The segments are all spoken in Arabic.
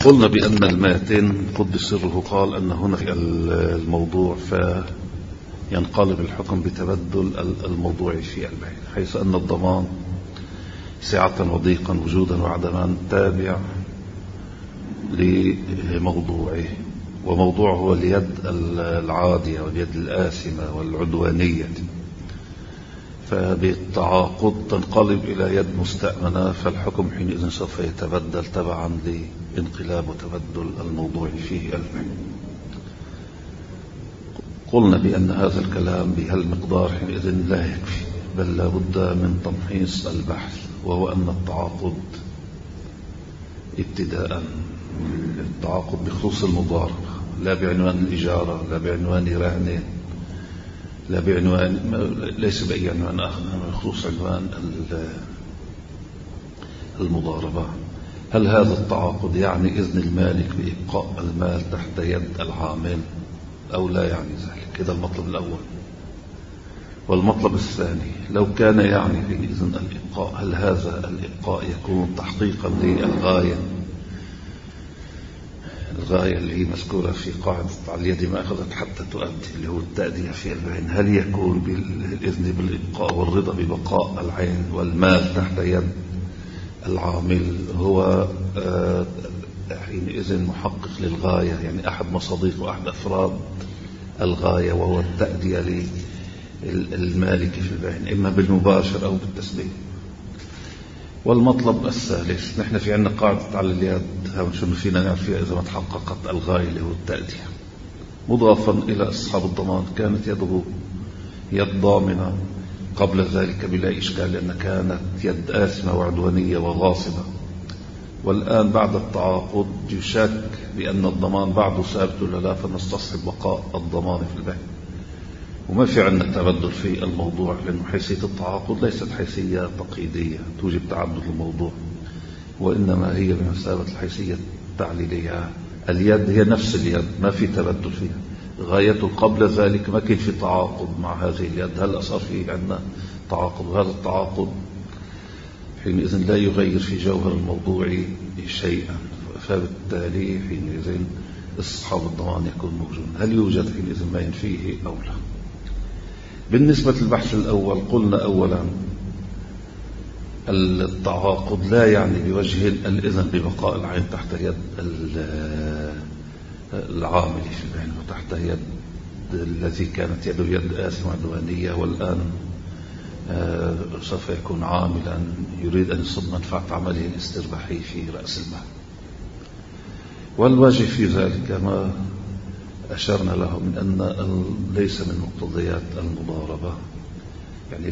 قلنا بأن المائتين قد سره قال أن هنا في الموضوع فينقلب الحكم بتبدل الموضوع في البيع، حيث أن الضمان سعة وضيقا وجودا وعدما تابع لموضوعه، وموضوعه هو اليد العادية واليد الآثمة والعدوانية، فبالتعاقد تنقلب إلى يد مستأمنة، فالحكم حينئذ سوف يتبدل تبعا لانقلاب وتبدل الموضوع فيه البيع. قلنا بأن هذا الكلام بهالمقدار حينئذ لا يكفي، بل لا بد من تمحيص البحث، وهو أن التعاقد ابتداء التعاقد بخصوص المضاربة، لا بعنوان الإجارة، لا بعنوان رهن، لا بعنوان ليس بأي عنوان آخر، بخصوص عنوان المضاربة. هل هذا التعاقد يعني إذن المالك بإبقاء المال تحت يد العامل أو لا يعني ذلك؟ هذا المطلب الأول. والمطلب الثاني، لو كان يعني بإذن الإبقاء، هل هذا الإبقاء يكون تحقيقا للغاية اللي هي مذكورة في قاعدة على اليد ما أخذت حتى تؤدي، اللي هو التأدية في العين؟ هل يكون بالإذن بالإبقاء والرضا ببقاء العين والمال تحت يد العامل هو حينئذ محقق للغاية، يعني أحد مصادق وأحد أفراد الغاية، وهو التأدية للمالك في العين، إما بالمباشر أو بالتسبيح. والمطلب الثالث، نحن في عندنا قاعدة على اليد، شو فينا نعرف فيها إذا ما تحققت الغاية اللي هو التأدية، مضافا إلى أصحاب الضمان كانت يده يد ضامنة قبل ذلك بلا إشكال، لأن كانت يد آثمة وعدوانية وغاصبة، والآن بعد التعاقد يشك بأن الضمان بعده ثابت ولا لا، فنستصحب بقاء الضمان في البيع، وما في عندنا تبدل في الموضوع، لأنه حيثية التعاقد ليست حيثية تقييدية توجب تعدد الموضوع، وإنما هي بمثابة الحيثية التعليلية. اليد هي نفس اليد، ما في تبدل فيها، غايته قبل ذلك ما كان في تعاقد مع هذه اليد، هلأ صار في عندنا تعاقد، وهذا التعاقد حينئذ لا يغير في جوهر الموضوع شيئا، فبالتالي حينئذ أصحاب الضمان يكون موجود. هل يوجد حينئذ ما ينفيه أو لا؟ بالنسبة للبحث الأول، قلنا أولا التعاقد لا يعني بوجه الإذن ببقاء العين تحت يد العامل في العين وتحت يد الذي كانت يده يد آثمة عدوانية، والآن سوف يكون عاملا يريد أن يصب منفعة عمله الاسترباحي في رأس المال. والواجب في ذلك ما أشرنا له من أن ليس من مقتضيات المضاربة، يعني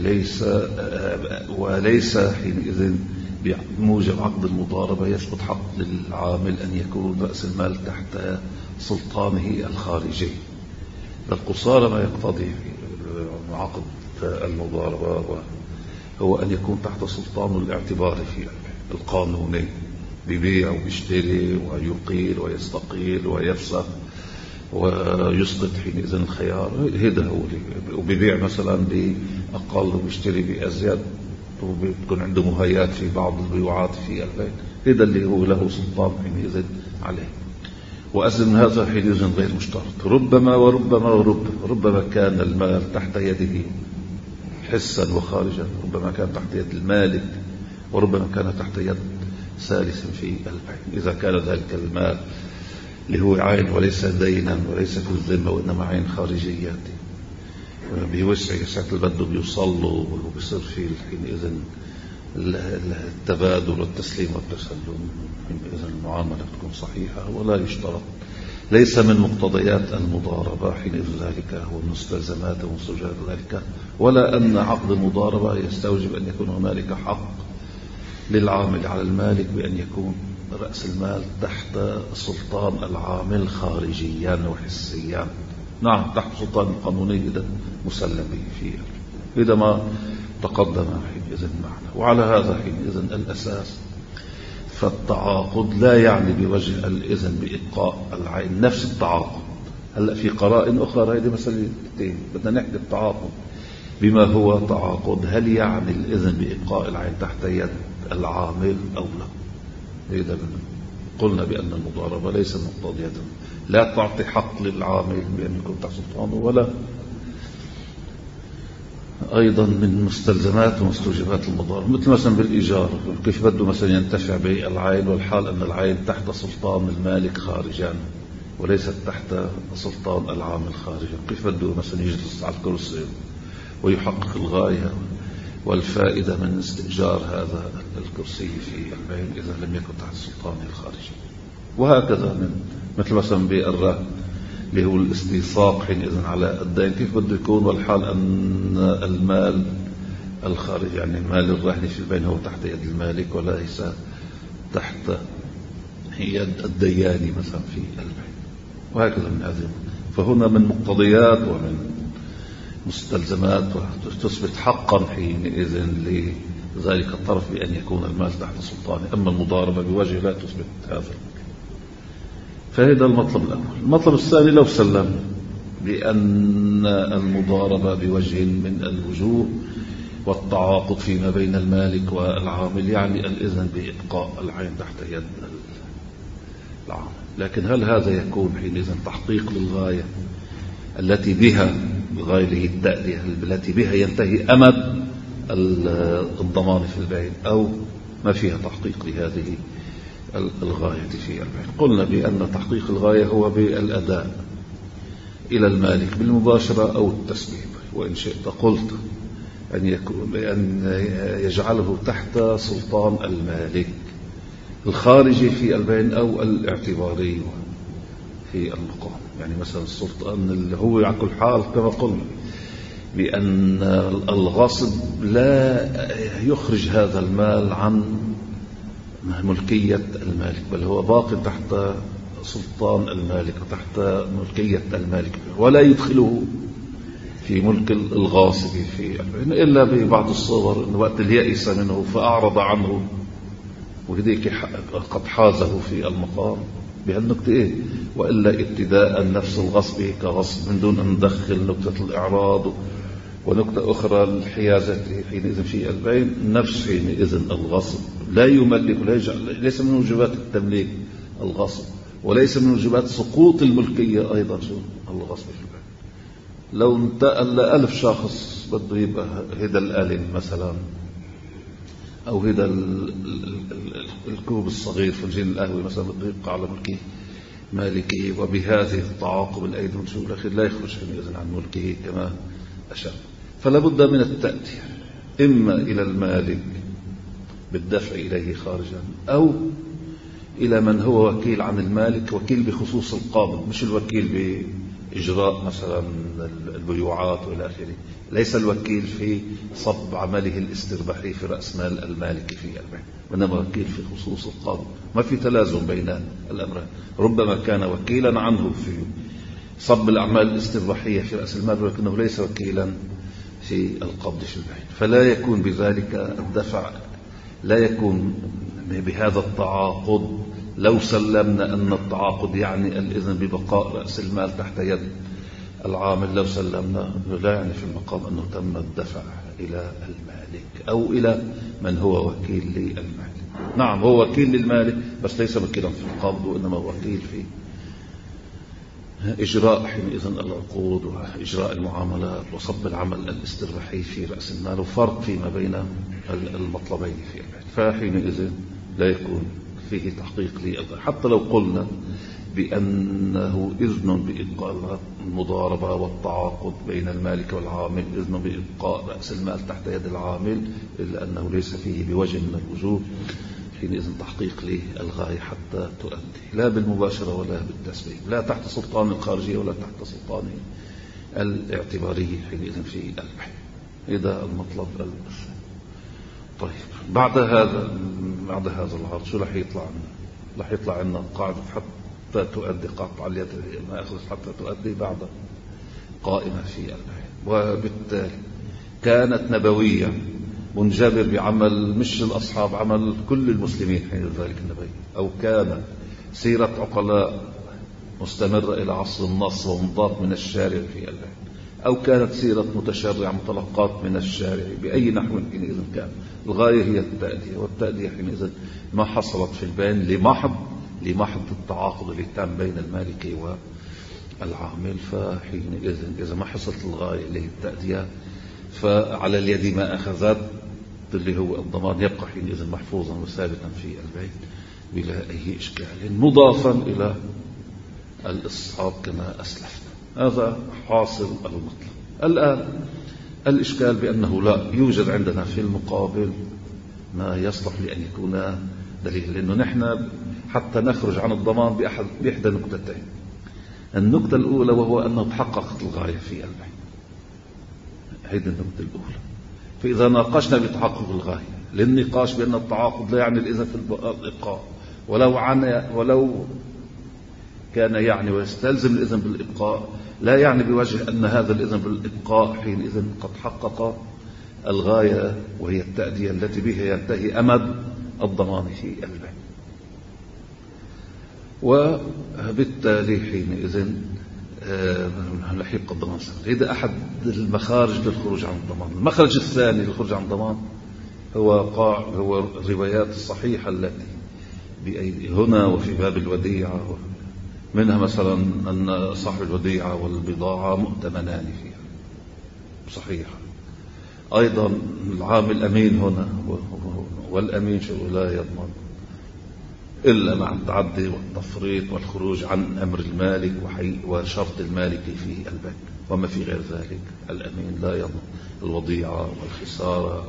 وليس حينئذ بموجب عقد المضاربة يثبت حق للعامل أن يكون رأس المال تحت سلطانه الخارجي، بل قصارى ما يقتضي عقد المضاربة هو أن يكون تحت سلطانه الاعتباري في القانوني، بيبيع ويشتري ويقيل ويستقيل ويفسخ ويسقط حينئذ الخيار، هذا هو. وبيبيع مثلا بأقل وبيشتري بأزيد، وبيكون عنده مهيات في بعض البيوعات في البيت، هذا اللي هو له سلطان حينئذ عليه. وأذن هذا حينئذ غير مشترط، ربما كان المال تحت يده حسا وخارجا، ربما كان تحت يد المالك، وربما كان تحت يد ثالث في البيع، إذا كان ذلك المال اللي هو عين وليس دينا وليس في الذمة وإنما عين خارجية بيوسع ساعة البدو بيوصلوا، وبيصير فيه حينئذ التبادل والتسليم والتسلم، حينئذ المعاملة تكون صحيحة ولا يشترط، ليس من مقتضيات المضاربة حينئذ ذلك هو مستلزمات ومستوجبات ذلك، ولا أن عقد المضاربة يستوجب أن يكون هنالك حق للعامل على المالك بأن يكون رأس المال تحت سلطان العامل خارجيا وحسيا. نعم، تحت سلطان القانوني إذا مسلم به فيه، إذا ما تقدم حينئذ معنا. وعلى هذا حينئذ الأساس، فالتعاقد لا يعني بوجه الإذن بإبقاء العين، نفس التعاقد. هلأ في قرائن أخرى، هذه مسألتين بدنا نحكي التعاقد بما هو تعاقد، هل يعني الإذن بإبقاء العين تحت يد العامل أو لا؟ هذا قلنا بأن المضاربة ليس مقتضية، لا تعطي حق للعامل بأن يكون تحت سلطانه، ولا أيضا من مستلزمات ومستوجبات المضاربة، مثل مثلا بالإيجار، كيف بده مثلا ينتفع بالعين والحال أن العين تحت سلطان المالك خارجا وليست تحت سلطان العامل خارجا، كيف بده مثلا يجلس على الكرسي ويحقق الغاية والفائدة من استئجار هذا الكرسي في العين إذا لم يكن تحت سلطانه الخارجي. وهكذا مثل مثلا بالرهن اللي هو الاستيثاق حينئذ على الدين، كيف بده يكون والحال أن المال الخارجي يعني المال الرهني في البين هو تحت يد المالك وليس تحت يد الدياني مثلا في البين، وهكذا من هذه. فهنا من مقتضيات ومن مستلزمات وتثبت حقا حينئذ لذلك الطرف بأن يكون المال تحت سلطانه. أما المضاربة بوجه لا تثبت هذا. فهذا المطلب الأول. المطلب الثاني لو سلم بأن المضاربة بوجه من الوجوه والتعاقد فيما بين المالك والعامل يعني الإذن بإبقاء العين تحت يد العامل، لكن هل هذا يكون حينئذ تحقيق للغاية التي بها الغاية اللي هي التأدية التي بها ينتهي أمد الضمان في البيع، أو ما فيها تحقيق لهذه الغاية في البيع؟ قلنا بأن تحقيق الغاية هو بالأداء إلى المالك بالمباشرة أو التسبيب، وإن شئت قلت أن يجعله تحت سلطان المالك الخارجي في البيع أو الاعتباري في المقام. يعني مثلا السلطان اللي هو على كل حال كما قلنا بأن الغاصب لا يخرج هذا المال عن ملكية المالك، بل هو باق تحت سلطان المالك وتحت ملكية المالك، ولا يدخله في ملك الغاصب في إلا ببعض الصور إن وقت اليأس منه فأعرض عنه وهديك قد حازه في المقام بهالنكتة إيه، وإلا ابتداء نفس الغصب كغصب من دون أن ندخل نكتة الإعراض ونكتة أخرى الحيازة حينئذ في البين نفس حينئذ الغصب لا يملك، ليس من وجبات التمليك الغصب، وليس من وجبات سقوط الملكية أيضا شو الغصب في البين. لو انتقل 1000 شخص بده يبقى هذا الآلين مثلا أو هذا الكوب الصغير في الجين القهوي مثلا بده يبقى على ملكه مالكه، وبهذه التعاقب الأيدي من شو الأخير لا يخرج حينئذ عن ملكه كما أشاء. فلا بد من التأتية إما إلى المالك بالدفع إليه خارجا، أو إلى من هو وكيل عن المالك، وكيل بخصوص القابض مش الوكيل بإجراء مثلا البيوعات وإلى آخره، ليس الوكيل في صب عمله الاسترباحي في رأس مال المالك في البيع، وإنما وكيل في خصوص القابض. ما في تلازم بين الأمرين، ربما كان وكيلا عنه في صب الأعمال الاسترباحية في رأس المال ولكنه ليس وكيلا في القبض في البيع، فلا يكون بذلك الدفع، لا يكون بهذا التعاقد. لو سلمنا أن التعاقد يعني الإذن ببقاء رأس المال تحت يد العامل، لو سلمنا لا يعني في المقام أنه تم الدفع إلى المالك أو إلى من هو وكيل للمالك. نعم هو وكيل للمالك بس ليس وكيلا في القبض، وإنما وكيل في إجراء حينئذ العقود وإجراء المعاملات وصب العمل الاسترباحي في رأس المال، وفرق فيما بين المطلبين في البيع. فحينئذ لا يكون فيه تحقيق للغاية، حتى لو قلنا بأنه إذن بإبقاء المضاربة والتعاقد بين المالك والعامل، إذن بإبقاء رأس المال تحت يد العامل، إلا أنه ليس فيه بوجه من الوجوه حينئذ تحقيق للغاية حتى تؤدي، لا بالمباشرة ولا بالتسبيب، لا تحت سلطان الخارجية ولا تحت سلطان الاعتباري حينئذ في البيع. هذا المطلب الأساسي. طيب بعد هذا العرض شو رح يطلع عنا؟ رح يطلع عنا قاعدة حتى تؤدي، قاطع اليد ما أخذت حتى تؤدي بعد قائمة في البيع. وبالتالي كانت نبوية منجبر بعمل مش الأصحاب، عمل كل المسلمين حين ذلك النبي، أو كان سيرة عقلاء مستمرة إلى عصر النص ومضات من الشارع في البيع، أو كانت سيرة متشرع مطلقات من الشارع بأي نحو حينئذ كان. الغاية هي التأدية، والتأدية حينئذ ما حصلت في البيان لمحض لمحض التعاقد اللي تم بين المالك والعامل، فحينئذ إذا ما حصلت الغاية اللي هي التأدية فعلى اليد ما أخذت اللي هو الضمان يبقى حينئذ محفوظا وثابتا في البيت بلا أي إشكال، مضافا إلى الاستصحاب كما أسلفنا. هذا حاصل المطلق. الآن الإشكال بأنه لا يوجد عندنا في المقابل ما يصلح لأن يكون دليل، لأنه نحن حتى نخرج عن الضمان بإحدى نقطتين. النقطة الأولى وهو أنه تحققت الغاية في البيع، هذه النقطة الأولى. فإذا ناقشنا بتحقق الغاية، للنقاش بأن التعاقد لا يعني الإذن في الإبقاء، ولو كان يعني ويستلزم الإذن بالإبقاء لا يعني بوجه أن هذا الإذن بالإبقاء حينئذ قد حقق الغاية وهي التأدية التي بها ينتهي أمد الضمان في البيع. وبالتالي حينئذ لحيق الضمان سنة. هذا أحد المخارج للخروج عن الضمان. المخرج الثاني للخروج عن الضمان هو الروايات الصحيحة التي بأيدي هنا وفي باب الوديعة، منها مثلا أن صاحب الوديعة والبضاعة مؤتمنان فيها صحيحة. أيضا العامل أمين هنا، والأمين لا يضمن إلا مع التعدي والتفريط والخروج عن أمر المالك وشرط المالك في البيع. وما في غير ذلك الأمين لا يضمن الوضيعة والخسارة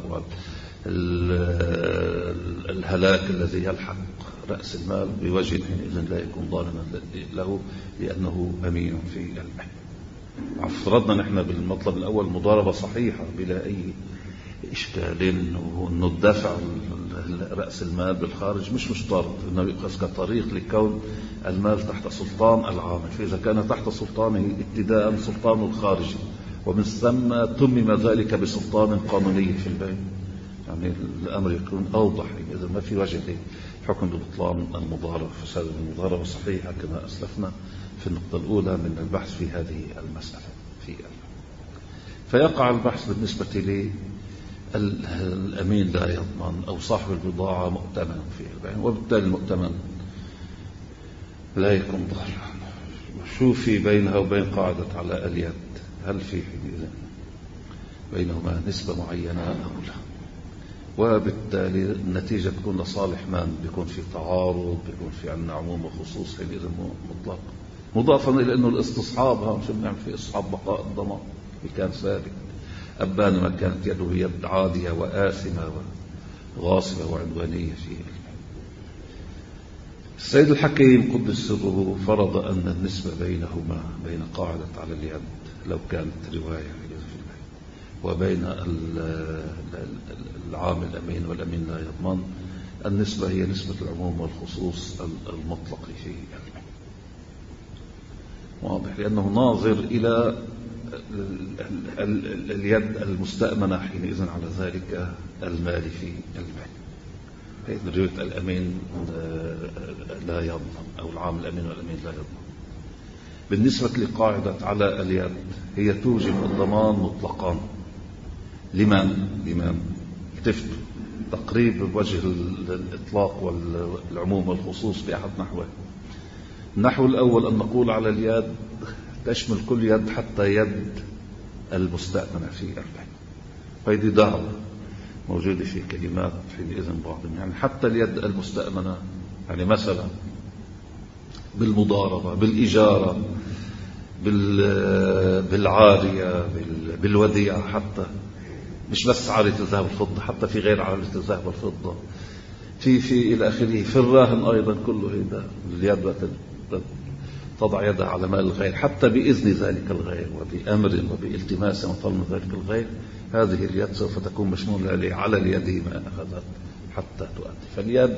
والهلاك الذي يلحق رأس المال بوجه إذن لا يكون ضامنا له لأنه أمين في البيع. افترضنا نحن بالمطلب الأول مضاربة صحيحة بلا أي إشكال، أنه الدفع رأس المال بالخارج مش مشترط، أنه يقص كطريق لكون المال تحت سلطان العامل. فإذا كان تحت سلطانه ابتداء سلطان الخارجي، ومن ثم تمم ذلك بسلطان قانوني في البيع، يعني الأمر يكون أوضح. إذا ما في وجه حكم ببطلان المضاربة، فساد المضاربة صحيحة كما أسلفنا في النقطة الأولى من البحث في هذه المسألة في فيقع البحث بالنسبة لي الأمين لا يضمن أو صاحب البضاعة مؤتمن في البيع، وبالتالي المؤتمن لا يكون ضارا. شو في بينها وبين قاعدة على اليد؟ هل في بينهما نسبة معينة أو لا؟ وبالتالي النتيجة تكون لصالح من؟ بيكون في تعارض، بيكون في عندنا عموم وخصوص في الإذن مطلق، مضافا إلى أنه الاستصحاب شو بنعمل في استصحاب بقاء الضمان كان ثابت. أبان ما كانت يده يد عادية وآثمة وغاصبة وعدوانية فيه. السيد الحكيم قدس سره فرض أن النسبة بينهما بين قاعدة على اليد لو كانت رواية وبين العامل الأمين والأمين لا يضمن، النسبة هي نسبة العموم والخصوص المطلق فيه. واضح، لأنه ناظر إلى اليد المستأمنة حينئذ على ذلك المال في البيع. فإذا رواية الأمين لا يضمن أو العامل الأمين والأمين لا يضمن. بالنسبة لقاعدة على اليد هي توجب الضمان مطلقا. لمن التفتوا تقريب بوجه الإطلاق والعموم والخصوص بأحد نحوه. النحو الأول أن نقول على اليد تشمل كل يد حتى يد المستأمنة في البيع. هذه دعوة موجودة في كلمات حينئذ بعضهم، يعني حتى اليد المستأمنة، يعني مثلا بالمضاربة، بالإجارة، بالعارية، بالوديعة، حتى مش بس عارية الذهب والفضة، حتى في غير عارية الذهب والفضة، في إلى آخره، في الراهن أيضا كله هذا اليد تضع يدها على مال الغير حتى بإذن ذلك الغير وبأمر وبالتماس وطلب ذلك الغير. هذه اليد سوف تكون مشمولة على اليد ما أخذت حتى تؤدي. فاليد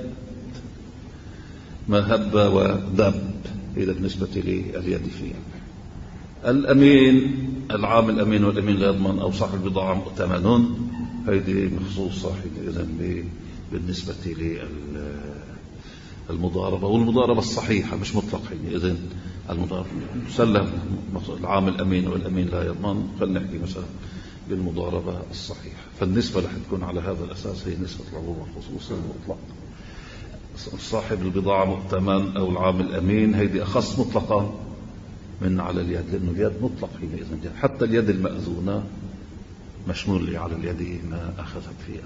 ما هب ودب إذا بالنسبة لليد فيها. الأمين العامل الأمين والأمين لا يضمن أو صاحب البضاعة مؤتمنون، هذه مخصوصة إذن بالنسبة للمضاربة، والمضاربة الصحيحة مش مطلق. إذن المضاربة مسلم العامل الأمين والأمين لا يضمن، خلينا نحكي مثلا بالمضاربة الصحيحة. فالنسبة رح تكون على هذا الأساس هي نسبة العموم والخصوص المطلق. صاحب البضاعة مؤتمن أو العامل أمين، هيدي أخص مطلقا من على اليد، لأنه اليد مطلق حينئذ. حتى اليد المأذونة مشمول على اليد ما أخذت فيها.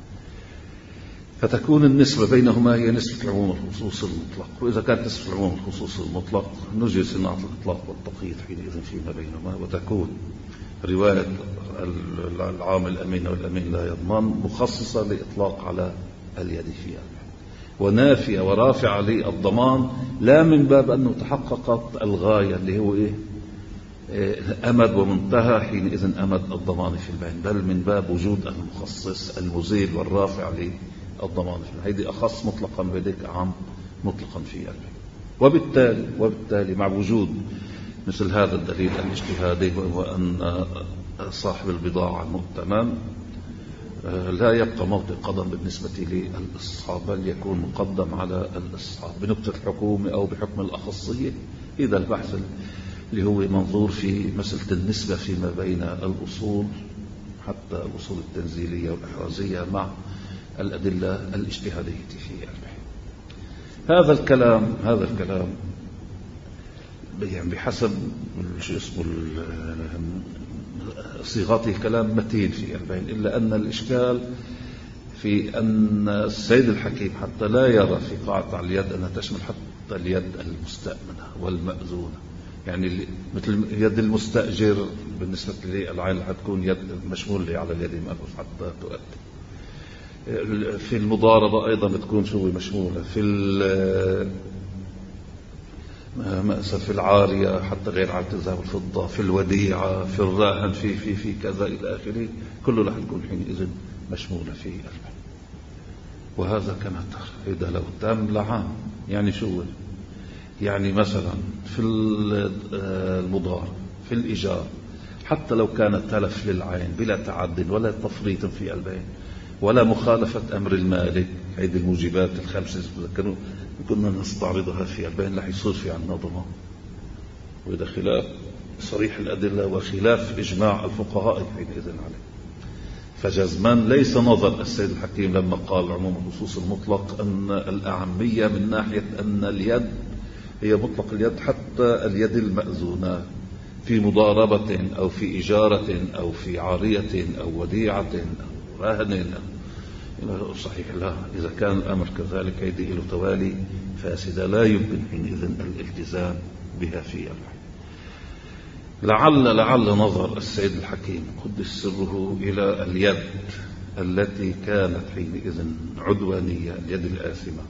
فتكون النسبة بينهما هي نسبة العموم والخصوص المطلق. وإذا كانت نسبة العموم والخصوص المطلق نجي صناعة الإطلاق والتقييد حينئذ فيما بينهما، وتكون رواية العامل الأمين والأمين لا يضمن مخصصة لإطلاق على اليد فيها، ونافية ورافعة للضمان، لا من باب أنه تحققت الغاية اللي هو أمد ومنتهى حينئذ أمد الضمان في البين، بل من باب وجود المخصص المزيل والرافع للضمان في البين. هيدي أخص مطلقا بذلك عام مطلقا في البين. وبالتالي مع وجود مثل هذا الدليل الاجتهادي، وهو أن صاحب البضاعة المؤتمن لا يبقى موطئ قدم بالنسبة للاستصحاب، بل يكون مقدم على الاستصحاب بنكتة الحكومة أو بحكم الأخصية، إذا البحث اللي هو منظور في مسألة النسبة فيما بين الأصول، حتى الأصول التنزيلية والإحرازية مع الأدلة الاجتهادية في البحث. هذا الكلام يعني بحسب شو اسمه صيغته كلام متين في البين، إلا أن الإشكال في أن السيد الحكيم حتى لا يرى في قاعدة اليد أنها تشمل حتى اليد المستأمنة والمأذونة، يعني مثل يد المستأجر بالنسبة للعين حتكون يد مشمولة على اليد المأذون حتى تؤدي. في المضاربة أيضا بتكون شو مشمولة، في العارية حتى غير على الذهب والفضة، في الوديعة، في الراهن، في كذا إلى آخره، كله رح تكون حينئذ مشمولة في البيع. وهذا كما ترى إذا لو تم لعام. يعني شو يعني مثلا في المضاربة في الإيجار، حتى لو كان تلف للعين بلا تعد ولا تفريط في البيع ولا مخالفة أمر المالك، هذه الموجبات الخمسة كنا نستعرضها في البيان، رح يصير في عنا ضمان. وإذا خلاف صريح الأدلة وخلاف إجماع الفقهاء حينئذ عليه. فجزما ليس نظر السيد الحكيم لما قال عموم النصوص المطلق أن الأعمية من ناحية أن اليد هي مطلق اليد حتى اليد المأذونة في مضاربة أو في إجارة أو في عارية أو وديعة أو رهن. صحيح لا، إذا كان الأمر كذلك هيدي له توالي فاسدة لا يمكن حينئذ الالتزام بها في البحث. لعل نظر السيد الحكيم قدس سره إلى اليد التي كانت حينئذ عدوانية، اليد الآثمة،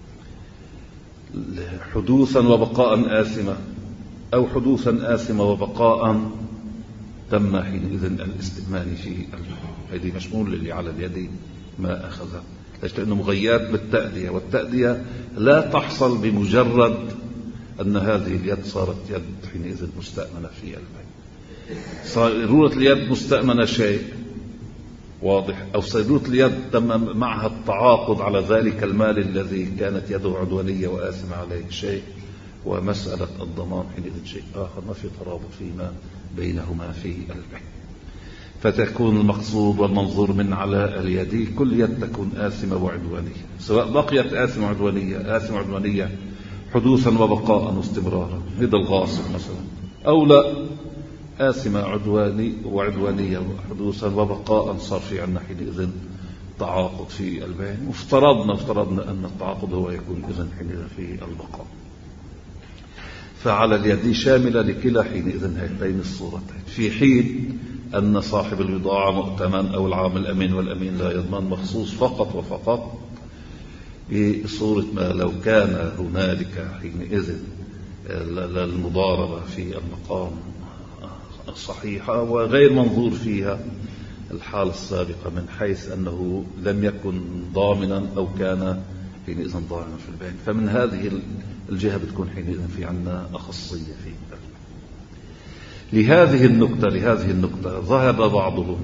حدوثا وبقاء آثمة، أو حدوثا آثمة وبقاء تم حينئذ الاستئمان في البحث. هذه مشمول اللي على اليد ما أخذه، لأنه مغيات بالتأدية، والتأدية لا تحصل بمجرد أن هذه اليد صارت يد حينئذ مستأمنة في البيع. صارورة اليد مستأمنة شيء واضح، أو صارورة اليد تم معها التعاقد على ذلك المال الذي كانت يده عدوانية وآثمة عليه شيء، ومسألة الضمان حينئذ شيء آخر، ما في ترابط فيما بينهما في البيع. فتكون المقصود والمنظور من على اليد كل يد تكون آثمة وعدوانية، سواء بقيت آثمة عدوانية حدوثا وبقاء واستمرارا، هذا الغاصب مثلا، أو لا آثمة وعدوانية حدوثا وبقاء، صار في عنا حينئذ تعاقد في البيع. وافترضنا أن التعاقد هو يكون إذن حينئذ في البقاء. فعلى اليد شاملة لكلا حينئذ هاتين الصورتين، في حين أن صاحب البضاعة مؤتمن أو العامل الأمين والأمين لا يضمن مخصوص فقط وفقط بصورة ما لو كان هنالك حينئذ للمضاربة في المقام صحيحة وغير منظور فيها الحالة السابقة، من حيث أنه لم يكن ضامنا أو كان حينئذ ضامنا في البيع. فمن هذه الجهة بتكون حينئذ في عنا أخصية في البيع. لهذه النقطة ذهب بعضهم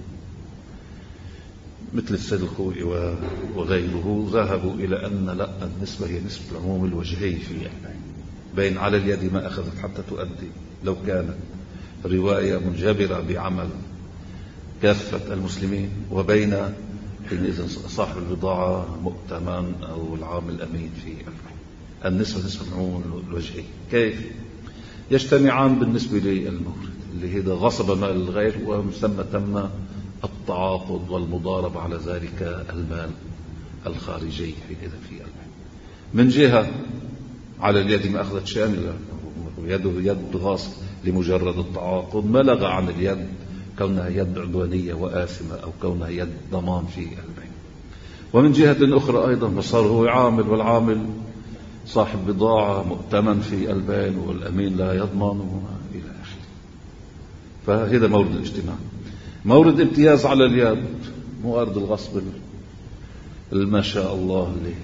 مثل السيد الخوئي وغيره، ذهبوا إلى أن لا، النسبة هي نسبة العموم الوجهي في البيع، بين على اليد ما أخذت حتى تؤدي، لو كانت رواية منجبرة بعمل كافة المسلمين، وبين حينئذ صاحب البضاعة مؤتمن أو العامل أمين في البيع. النسبة نسبة العموم الوجهي كيف يجتمعان بالنسبة للمورد اللي هذا غصب مال الغير ومسمى تم التعاقد والمضاربة على ذلك المال الخارجي حينئذ في البيع. من جهة على اليد ما أخذت شاملة، يده يد غاصب لمجرد التعاقد، ما لغى عن اليد كونها يد عدوانية وآثمة أو كونها يد ضمان في البيع. ومن جهة أخرى أيضا صار هو عامل، والعامل صاحب بضاعة مؤتمن في البيع والأمين لا يضمن إلى آخره. فهذا مورد الاجتماع. مورد امتياز على اليد موارد الغصب ما شاء الله له.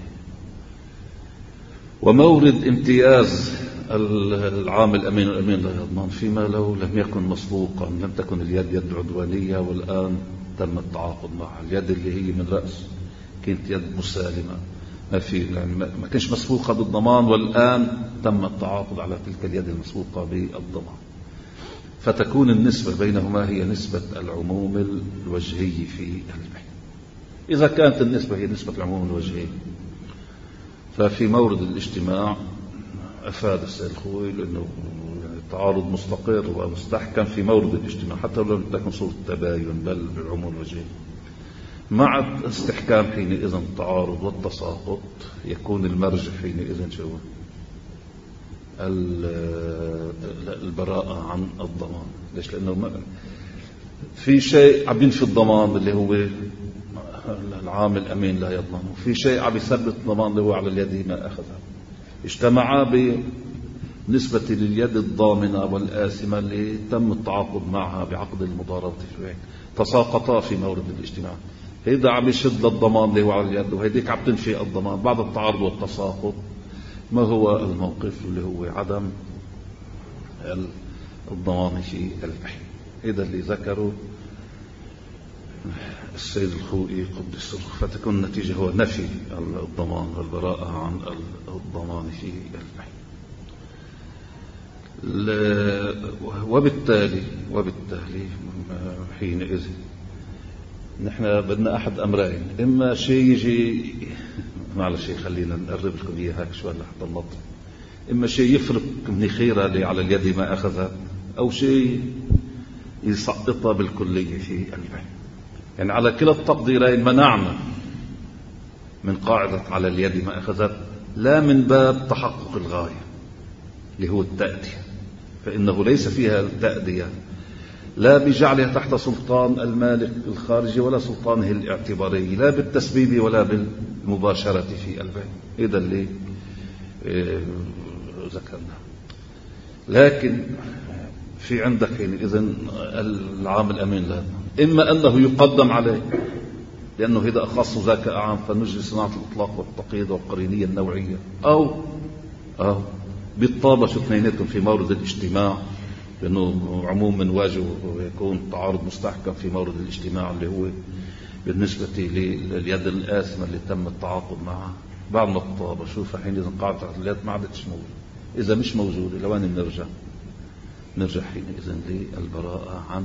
ومورد امتياز العامل أمين والأمين لا يضمن فيما لو لم يكن مسبوقا، لم تكن اليد يد عدوانية والآن تم التعاقد معها. اليد اللي هي من رأس كانت يد مسالمة، ما كانش مسبوقة بالضمان، والآن تم التعاقد على تلك اليد المسبوقة بالضمان. فتكون النسبة بينهما هي نسبة العموم الوجهي في البيع. إذا كانت النسبة هي نسبة العموم الوجهي، ففي مورد الاجتماع أفاد السيد الخوي لأنه تعارض مستقر ومستحكم في مورد الاجتماع حتى لو لم تكن صورة تباين بل بالعموم الوجهي. مع استحكام حينئذ التعارض والتساقط يكون المرجع حينئذ شو البراءة عن الضمان. ليش؟ لأنه في شيء عم ينفي الضمان اللي هو العامل أمين لا يضمن، وفي شيء عم يثبت الضمان اللي هو على اليد ما أخذها. اجتمعا بالنسبة لليد الضامنة والآثمة اللي تم التعاقد معها بعقد المضاربة في تساقطا في مورد الاجتماع. هيدا عم يشد للضمان اللي هو على اليد، وهيديك عم تنفي الضمان. بعد التعارض والتساقط ما هو الموقف اللي هو عدم الضمان في البيع. هذا اللي ذكره السيد الخوئي قدس روحه. فتكون النتيجة هو نفي الضمان والبراءة عن الضمان في البيع. وبالتالي حينئذ نحن بدنا أحد أمرين: إما شيء يجي معلش خلينا نقرب لكم إياه هيك شوي لحتى النط، إما شيء يفرق من خيرة اللي على اليد ما أخذها، أو شيء يسقطها بالكلية في البيع. يعني على كلا التقديرين منعنا من قاعدة على اليد ما أخذت، لا من باب تحقق الغاية اللي هو التأدية، فإنه ليس فيها التأدية لا بجعلها تحت سلطان المالك الخارجي ولا سلطانه الاعتباري، لا بالتسبيب ولا بالمباشرة في البيع. إذا اللي ذكرنا. لكن في عندك حينئذ العامل الأمين لا، إما أنه يقدم عليه لأنه هذا أخص ذاك أعام فنجري صناعة الإطلاق والتقييد والقرينية النوعية، أو بالطابة اثنيناتهم في مورد الاجتماع، لأنه عموما واجب ويكون تعارض مستحكم في مورد الاجتماع اللي هو بالنسبة لليد الآثمة اللي تم التعاقد معها. بعد ما الطابة شوف حينئذ قاعدة اليد ما عادتش موجودة. إذا مش موجودة لوين نرجع حينئذ للبراءة عن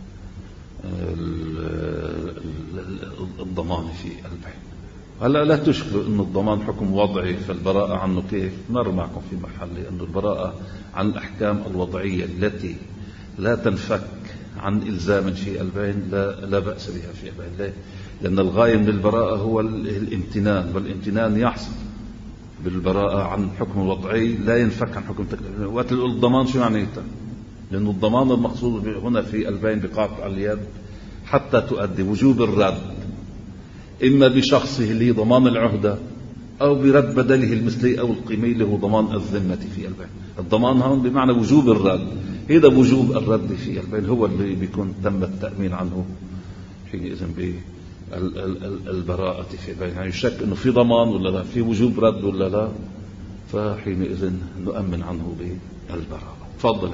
الضمان في البيع. هلا لا تشكلوا أن الضمان حكم وضعي فالبراءة عنه كيف؟ مر معكم في محل أن البراءة عن الأحكام الوضعية التي لا تنفك عن إلزام في البيع لا بأس بها في البيع. ليه؟ لأن الغاية من البراءة هو الامتنان، والامتنان يحصل بالبراءة عن حكم وضعي لا ينفك عن حكم تكليفي. وقت الضمان شو معناته؟ لأن الضمان المقصود هنا في البيع بقاطع اليد حتى تؤدي وجوب الرد، إما بشخصه اللي ضمان العهدة أو برد بدله المثلي أو القيمي اللي هو ضمان الذمة في البيع. الضمان هون بمعنى وجوب الرد. هذا وجوب الرد في البيع هو اللي بيكون تم التأمين عنه حينئذ بالبراءة في البيع. يعني يشك إنه في ضمان ولا لا، في وجوب رد ولا لا، فحينئذ نؤمن عنه بالبراءة. تفضل.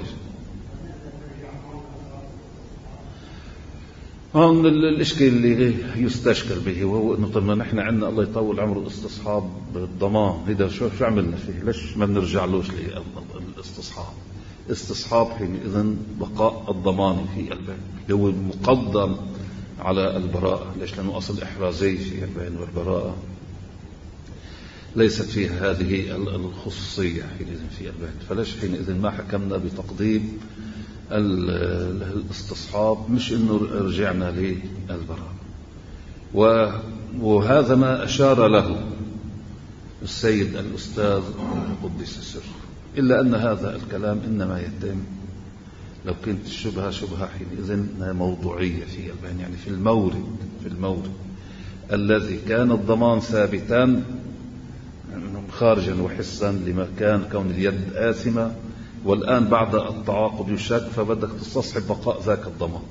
هون الإشكال اللي يستشكل به وهو إنه طب نحن عندنا الله يطول عمره استصحاب الضمان. هذا شو عملنا فيه؟ ليش ما بنرجعلوش للاستصحاب؟ استصحاب حينئذ بقاء الضمان في البيع اللي هو مقدم على البراءة. ليش؟ لأنه أصل إحرازي في البين، والبراءة ليست فيها هذه الخصوصية حينئذ في البين. فليش حينئذ ما حكمنا بتقديم الاستصحاب، مش إنه رجعنا للبراءة. وهذا ما أشار له السيد الأستاذ قدس سره، إلا أن هذا الكلام إنما يتم لو كانت الشبهة شبهة حينئذ موضوعية في البين، يعني في المورد الذي كان الضمان ثابتا خارجا وحسا لما كان كون اليد آثمة، والآن بعد التعاقد يشك، فبدك تستصحب بقاء ذاك الضمان.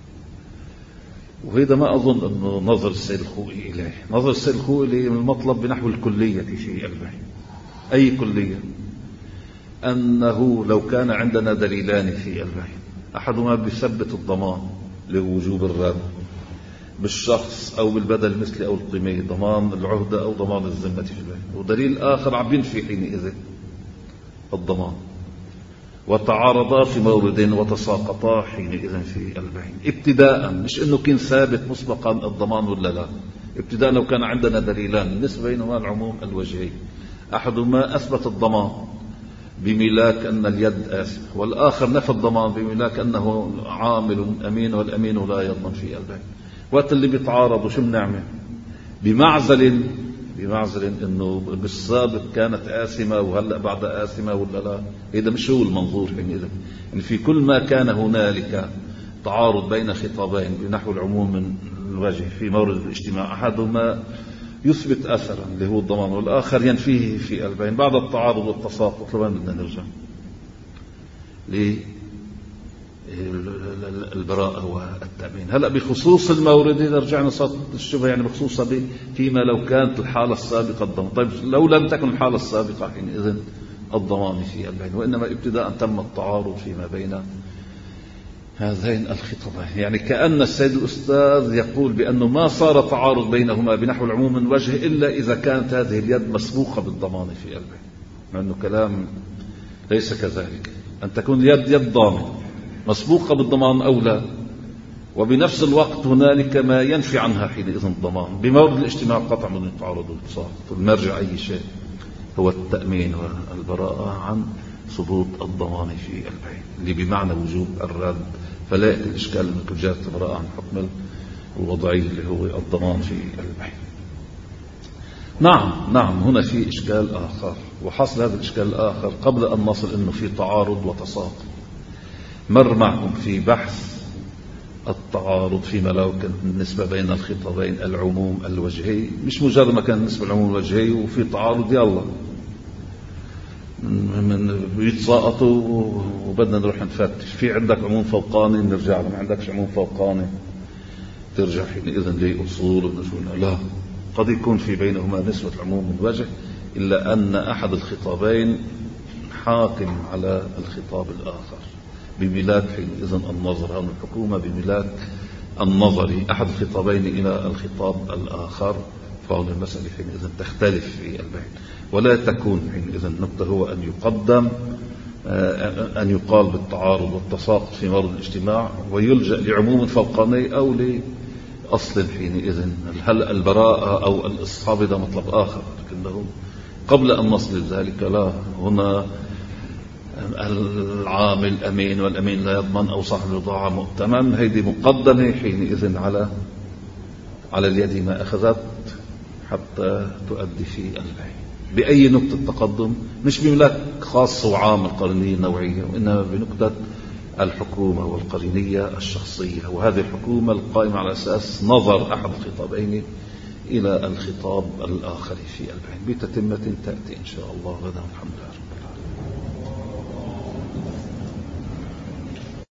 وهذا ما أظن أنه نظر السيد الخوئي إليه. نظر السيد الخوئي المطلب بنحو الكلية في البين. أي كلية؟ أنه لو كان عندنا دليلان في البين، أحدهما بيثبت الضمان لوجوب الرد بالشخص أو بالبدل المثلي أو القيمي، ضمان العهدة أو ضمان الذمة في البين، ودليل آخر عم ينفي حينئذ الضمان، وتعارضا في مورد وتساقطا حينئذ في البين ابتداء. مش انه كان ثابت مسبقا الضمان ولا لا، ابتداء لو كان عندنا دليلان النسبة بينهما العموم الوجهي، احدهما اثبت الضمان بملاك ان اليد آثمة، والاخر نفى الضمان بملاك انه عامل امين والامين لا يضمن في البين. وقت اللي بيتعارضوا شو بنعمل؟ بمعزل انه بالسابق كانت آثمة وهلأ بعد آثمة ولا لا. هذا مش هو المنظور حينئذ. يعني في كل ما كان هنالك تعارض بين خطابين بنحو العموم من الوجه في مورد الاجتماع، أحدهما يثبت أثرا اللي هو الضمان، والآخر ينفيه في البين، بعد التعارض والتساقط لوين بدنا نرجع؟ البراءة والتأمين. هلأ بخصوص المورد إذا رجعنا صارت الشبهة يعني بخصوصها فيما لو كانت الحالة السابقة الضمان. طيب لو لم تكن الحالة السابقة حينئذ الضمان في البين، وإنما ابتداء تم التعارض فيما بين هذين الخطابين. يعني كأن السيد الأستاذ يقول بأنه ما صار تعارض بينهما بنحو العموم من وجه إلا إذا كانت هذه اليد مسبوقة بالضمان في البين، مع أنه كلام ليس كذلك. أن تكون اليد يد ضامن مسبوقة بالضمان أولى، وبنفس الوقت هنالك ما ينفي عنها حينئذ الضمان بمورد الاجتماع قطع من التعارض والتساقط. المرجع أي شيء هو التأمين والبراءة عن ثبوت الضمان في البين اللي بمعنى وجوب الرد. فلا يأتي الإشكال أن جاءت البراءة عن حكم الوضعي اللي هو الضمان في البين. نعم هنا في إشكال آخر، وحصل هذا الإشكال الآخر قبل أن نصل أنه في تعارض وتساقط. مر معكم في بحث التعارض فيما لو كانت النسبة بين الخطابين العموم الوجهي، مش مجرد ما كان النسبة العموم الوجهي وفي تعارض يلا من بيتساقطوا وبدنا نروح نفتش. في عندك عموم فوقاني نرجع له، ما عندكش عموم فوقاني ترجع حينئذ لأصول ونشون. لا، قد يكون في بينهما نسبة العموم من وجه، إلا أن أحد الخطابين حاكم على الخطاب الآخر بملاك حينئذ النظر، أو الحكومة بملاك النظري أحد الخطابين إلى الخطاب الآخر، فهو المسألة حينئذ تختلف في البين. ولا تكون حينئذ النقطة هو أن يقدم أن يقال بالتعارض والتساقط في مورد الاجتماع ويلجأ لعموم فوقاني أو لأصل حينئذ. هل البراءة أو الإصحاب ده مطلب آخر، لكنه قبل أن نصل لذلك لا، هنا العامل أمين والأمين لا يضمن أو صاحب البضاعة مؤتمن، هذه مقدمة حينئذ على اليد ما أخذت حتى تؤدي في البيع. بأي نقطة تقدم؟ مش بملاك خاص وعام القرينية النوعية، وإنما بنقطة الحكومة والقرينية الشخصية، وهذه الحكومة القائمة على أساس نظر أحد الخطابين إلى الخطاب الآخر في البيع بتتمة تأتي إن شاء الله غدا. الحمد لله رب العالمين.